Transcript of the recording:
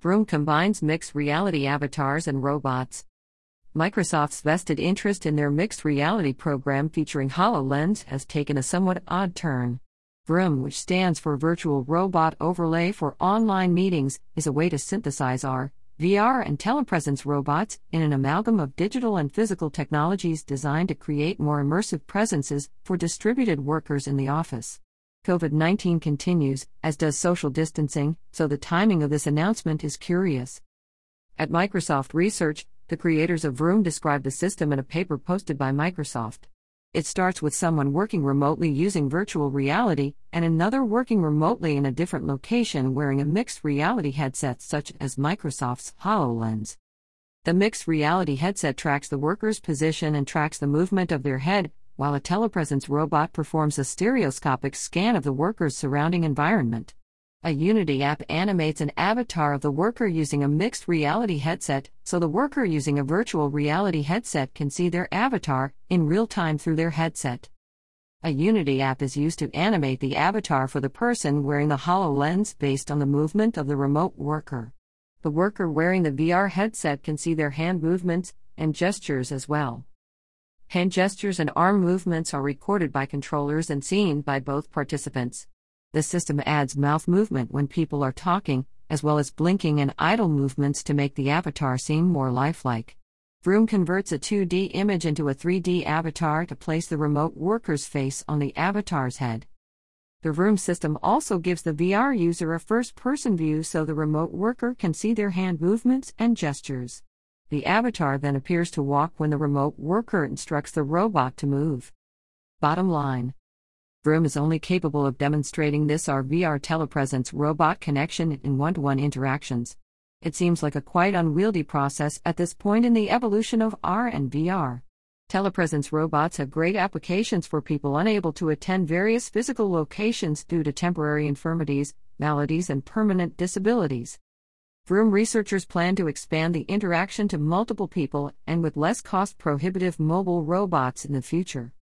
Vroom combines mixed reality avatars and robots. Microsoft's vested interest in their mixed reality program featuring HoloLens has taken a somewhat odd turn. Vroom, which stands for Virtual Robot Overlay for Online Meetings, is a way to synthesize AR, VR, and telepresence robots in an amalgam of digital and physical technologies designed to create more immersive presences for distributed workers in the office. COVID-19 continues, as does social distancing, so the timing of this announcement is curious. At Microsoft Research, the creators of Vroom described the system in a paper posted by Microsoft. It starts with someone working remotely using virtual reality, and another working remotely in a different location wearing a mixed reality headset such as Microsoft's HoloLens. The mixed reality headset tracks the worker's position and tracks the movement of their head, while a telepresence robot performs a stereoscopic scan of the worker's surrounding environment. A Unity app animates an avatar of the worker using a mixed reality headset, so the worker using a virtual reality headset can see their avatar in real time through their headset. A Unity app is used to animate the avatar for the person wearing the HoloLens based on the movement of the remote worker. The worker wearing the VR headset can see their hand movements and gestures as well. Hand gestures and arm movements are recorded by controllers and seen by both participants. The system adds mouth movement when people are talking, as well as blinking and idle movements to make the avatar seem more lifelike. Vroom converts a 2D image into a 3D avatar to place the remote worker's face on the avatar's head. The Vroom system also gives the VR user a first-person view so the remote worker can see their hand movements and gestures. The avatar then appears to walk when the remote worker instructs the robot to move. Bottom line: Vroom is only capable of demonstrating this AR/VR telepresence robot connection in one-to-one interactions. It seems like a quite unwieldy process at this point in the evolution of AR and VR. Telepresence robots have great applications for people unable to attend various physical locations due to temporary infirmities, maladies, and permanent disabilities. Vroom researchers plan to expand the interaction to multiple people and with less cost-prohibitive mobile robots in the future.